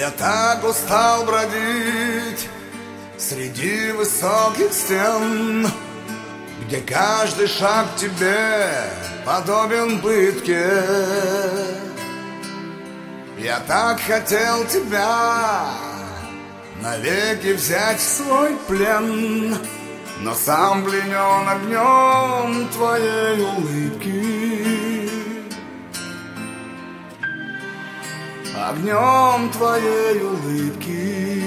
Я так устал бродить среди высоких стен, где каждый шаг тебе подобен пытке. Я так хотел тебя навеки взять в свой плен, но сам пленен огнем твоей улыбки, огнем твоей улыбки.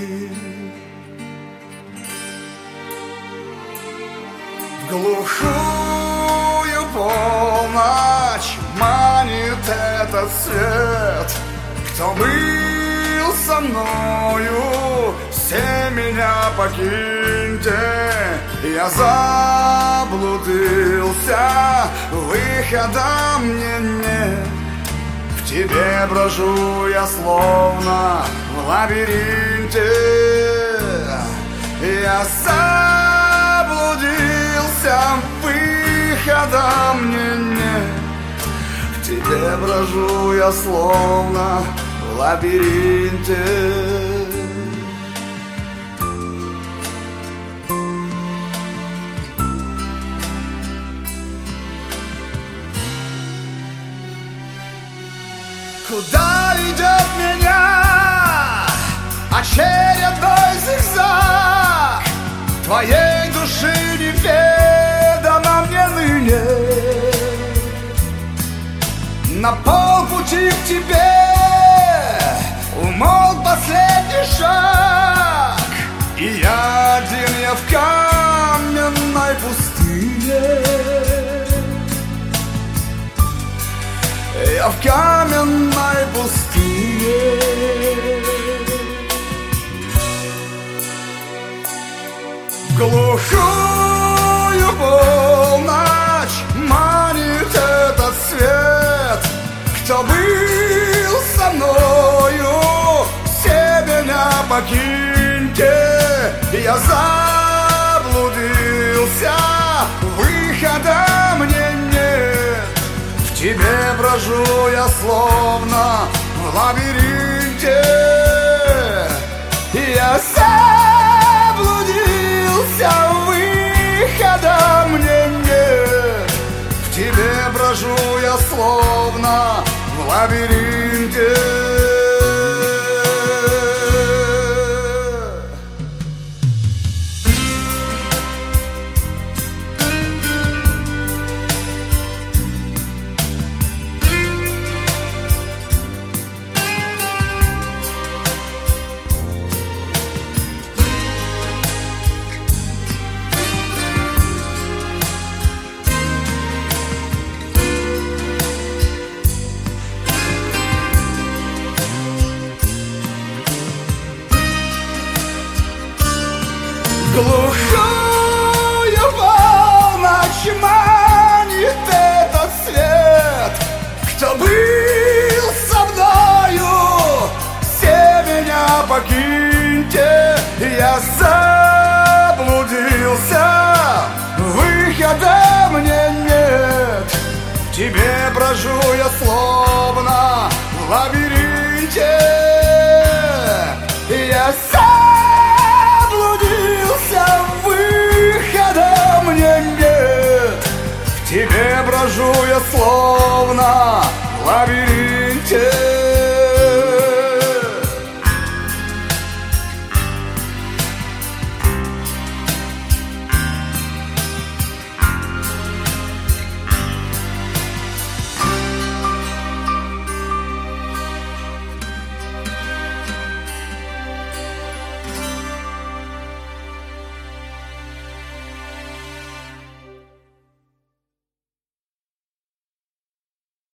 В глухую полночь манит этот свет. Кто был со мною, все меня покиньте. Я заблудился, выхода мне нет. В тебе брожу я словно в лабиринте. Я заблудился, выхода мне нет. В тебе брожу я словно в лабиринте. Куда ведет меня очередной зигзаг? Твоей души неведомо мне ныне. На полпути к тебе умолк последний шаг, и я один, я в каменной пустыне. Я в каменной пустыне. В глухую полночь манит этот свет. Кто был со мною, все меня покиньте. Я заблудился, выхода мне нет. В тебе брожу я словно в лабиринте. Я заблудился, выхода мне нет. В тебе брожу я словно в лабиринте. Глухую полночь манит этот свет. Кто был со мною, все меня покиньте. Я заблудился, выхода мне нет. В тебе брожу я словно в лабиринте. Я выхода мне нет. В тебе брожу я словно